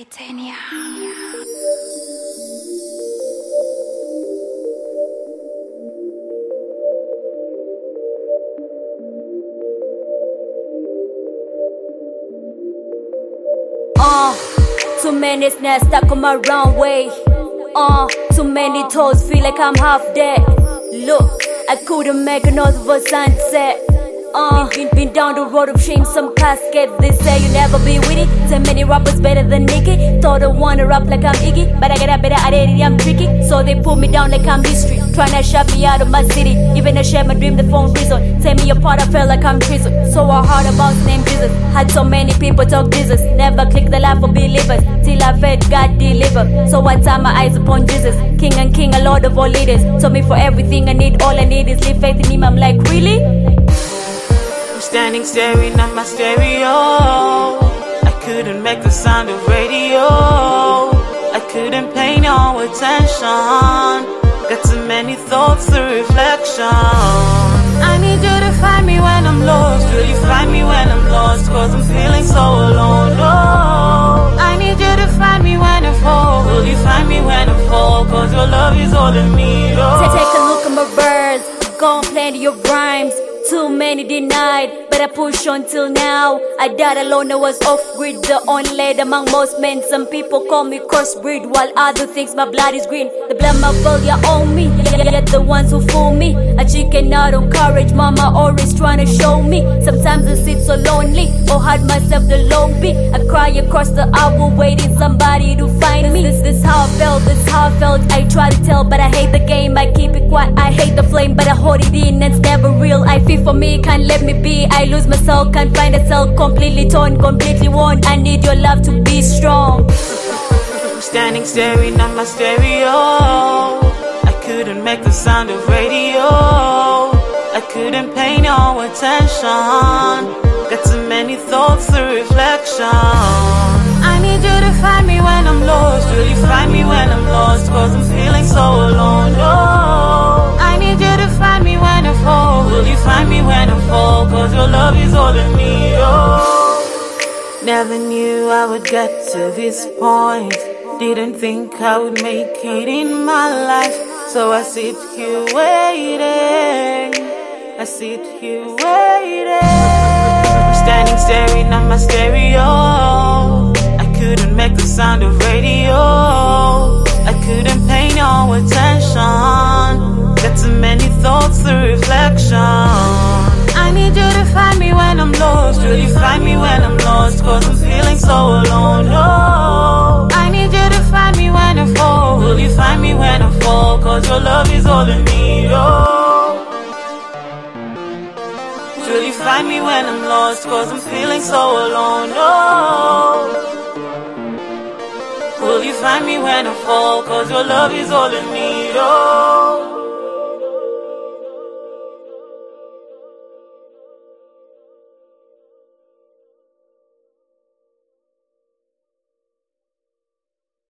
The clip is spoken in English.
Titania. Too many snares stuck on my runway. Too many toes, feel like I'm half dead. Look, I couldn't make another of a sunset. Been down the road of shame, some casket. They say you never be with it. 10 many rappers better than Nicki. Thought I wanna rap like I'm Iggy, but I got better at it, I'm tricky. So they put me down like I'm history, tryna shut me out of my city. Even I share my dream, the phone reason. Tear me apart, I felt like I'm treason. So I heard about his name Jesus. Had so many people talk Jesus. Never click the life of believers. Till I fed God deliver. So I turn my eyes upon Jesus. King and King, a Lord of all leaders. Told me for everything I need, all I need is live faith in him. I'm like, really? Standing staring at my stereo. I couldn't make the sound of radio. I couldn't pay no attention. Got too many thoughts to reflection. I need you to find me when I'm lost. Will you find me when I'm lost? Cause I'm feeling so alone. Oh, I need you to find me when I fall. Will you find me when I fall? Cause your love is all I need. Oh. Take a look at my verse. Go and play your rhymes. Too many denied, but I push on till now. I died alone, I was off-grid, the only lad among most men. Some people call me crossbreed, while other thinks my blood is green. The blood my failure on me, yet the ones who fool me. A chicken out on courage, mama always trying to show me. Sometimes I sit so lonely, or hide myself the long beat. I cry across the hour, waiting somebody to find me. This how I felt, this how I felt. I try to tell, but I hate the game. I keep it quiet, I hate the flame, but I hold it in, it's never real. I feel for me, can't let me be. I lose myself, can't find a cell. Completely torn, completely worn. I need your love to be strong. Standing staring at my stereo. I couldn't make the sound of radio. I couldn't pay no attention. Got too many thoughts to reflection. I need you to find me when I'm lost. Will you find me when I'm lost? Cause I'm feeling so alone. Oh, I need you to find me when I fall. Will you find me when I fall? Cause your love is all I need. Oh, never knew I would get to this point. Didn't think I would make it in my life. So I sit here waiting. I sit here waiting. Standing staring at my stereo. I couldn't make the sound of radio. I couldn't pay no attention. Got too many thoughts to reflection. I need you to find me when I'm lost. Will you find me when I'm lost? Cause I'm feeling so alone. Oh, I need you to find me when I fall. Will you find me when I fall? Cause your love is all I need. Oh, will you find me when I'm lost? Cause I'm feeling so alone. Oh, will you find me when I fall? Cause your love is all I need. Oh.